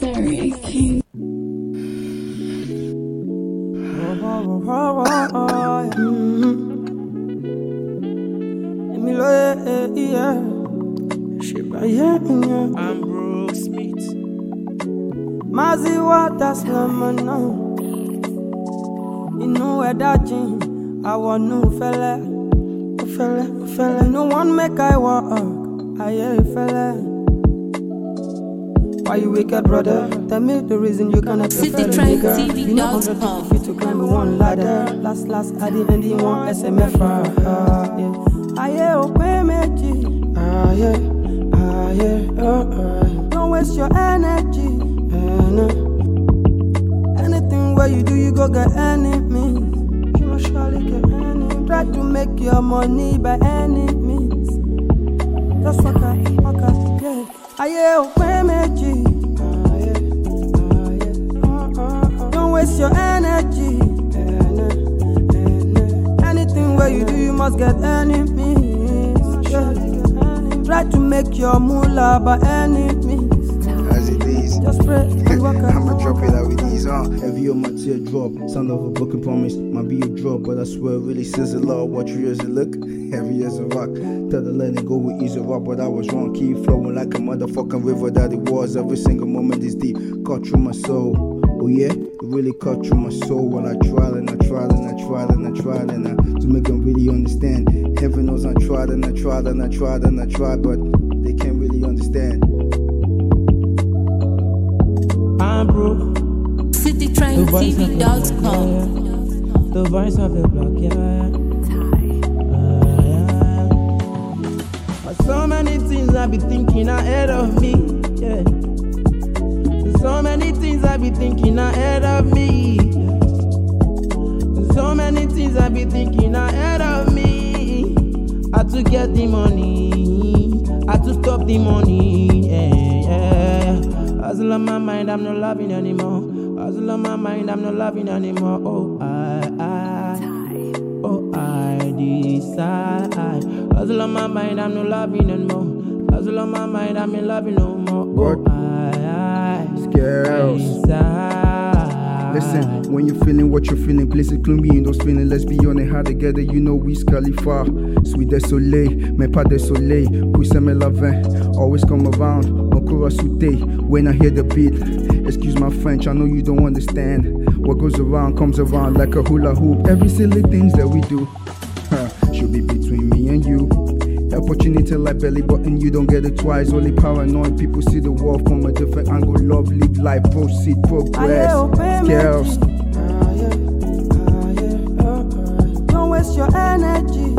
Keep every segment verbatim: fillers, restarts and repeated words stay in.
Stereo King. I'm Brooks Smith. Mazi water slummer now. You know where that gym. I want no fella, fella, fella. No one make I walk. I hear you fella. Why you wicked, brother? Tell me the reason you cannot be fella, nigga. You know hundred fifty feet to climb one ladder. Last, last, I the end, you want S M F. Uh, yeah. I hear you pay me. Ah yeah, ah yeah, uh, uh. Don't waste your energy. Uh, Anything where you do, you go get enemies. You must surely get enemies. Try to make your money by any means. Just walk out, walk out, yeah. I hear pay me. Ah yeah, ah yeah, uh, uh, uh. Don't waste your energy. Uh, Anything where you do, you must get enemies. Yeah. Try to make your moolah by any means. As it is, Just pray and walk out. I'ma drop it out with these on. Heavy on my teardrop, sound of a broken promise. Might be a drop, but I swear it really says a lot. What true as it look, heavy as a rock. Tell the let it go with ease of rock, but I was wrong. Keep flowing like a motherfucking river that it was. Every single moment is deep, cut through my soul. Oh yeah, it really cut through my soul. When I tried and I tried and I tried and I tried and I to make them really understand. Heaven knows I tried and I tried and I tried and I tried, but they can't really understand. I'm Brooks. city train T V dot com. The voice of the block, yeah. Uh, yeah. But so many things I be thinking ahead of me, yeah. So many things I be thinking ahead of me, yeah. So many things I be thinking ahead of me. I to get the money, I to stop the money, yeah, yeah. Hustle on my mind, I'm not loving anymore. Hustle on my mind, I'm not loving anymore. Oh, I, I, oh, I decide. Hustle on my mind, I'm not loving anymore. Hustle on my mind, I'm not loving no more. Oh, I, I, Scares. Listen, when you're feeling what you're feeling, please include me in those feelings. Let's be honest, how together, you know we Khalifa. Sweet de soleil, mais pas de soleil. Puissant me la vin, always come around. Mon cours à sauter when I hear the beat. Excuse my French, I know you don't understand. What goes around comes around like a hula hoop. Every silly things that we do huh, should be between me and you. Opportunity like belly button, you don't get it twice. Only paranoid people see the world from a different angle. Love, live life, proceed, progress. Girls. Ah, yeah, ah, yeah, uh, uh. Don't waste your energy.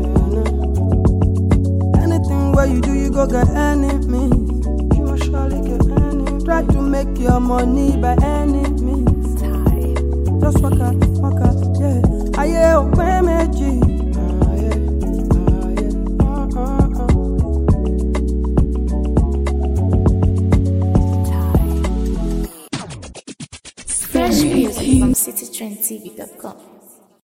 Uh, Anything where you do, you go get enemies. You must surely get enemies. Try to make your money by any means. Just walk out, walk out, yeah. I hear pay me. Fresh music from city train T V dot com.